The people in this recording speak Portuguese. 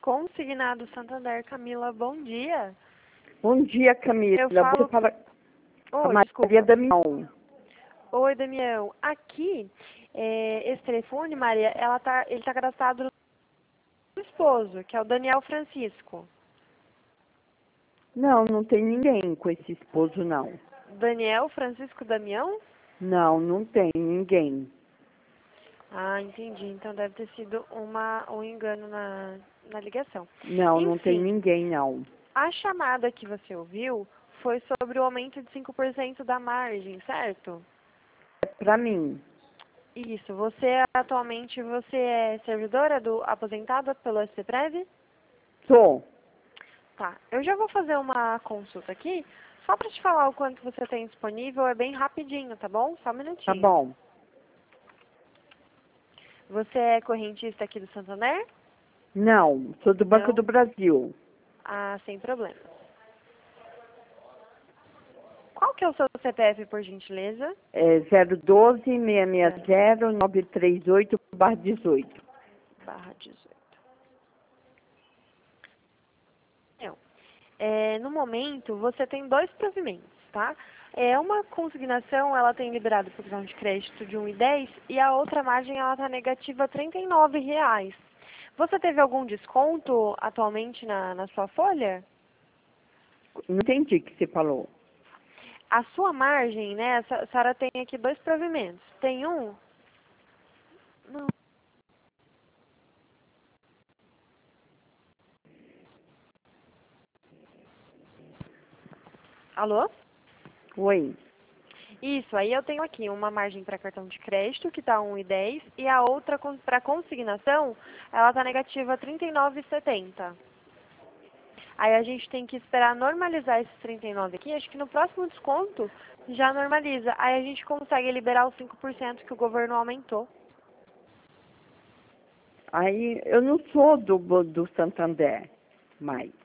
Consignado Santander, Camila, bom dia. Bom dia, Camila. Eu falo... Você fala com a Oi, Maria desculpa. Damião. Oi, Damião. Aqui, esse telefone, Maria, ele tá cadastrado no esposo, que é o Daniel Francisco. Não, não tem ninguém com esse esposo, não. Daniel Francisco Damião? Não, não tem ninguém. Ah, entendi. Então deve ter sido um engano na ligação. Não, não tem Enfim, ninguém, não. a chamada que você ouviu foi sobre o aumento de 5% da margem, certo? É pra mim. Isso. Atualmente, você é servidora aposentada pelo SCPREV? Tô. Tá. Eu já vou fazer uma consulta aqui, só para te falar o quanto você tem disponível, é bem rapidinho, tá bom? Só um Tá minutinho. bom. Você é correntista aqui do Santander? Não, sou do Banco Não? do Brasil. Ah, sem problema. Qual que é o seu CPF, por gentileza? É 012-660-938/18. 018. Não. No momento, você tem dois provimentos, tá? Uma consignação, ela tem liberado por cartão de crédito de 1,10 e a outra margem, ela tá negativa R$ 39. Você teve algum desconto atualmente na sua folha? Não entendi o que você falou. A sua margem, né, a senhora tem aqui dois provimentos. Tem um... Não. Alô? Oi. Isso, aí eu tenho aqui uma margem para cartão de crédito, que está 1,10, e a outra para consignação, ela está negativa 39,70. Aí a gente tem que esperar normalizar esses 39 aqui, acho que no próximo desconto já normaliza. Aí a gente consegue liberar os 5% que o governo aumentou. Aí, eu não sou do Santander mais.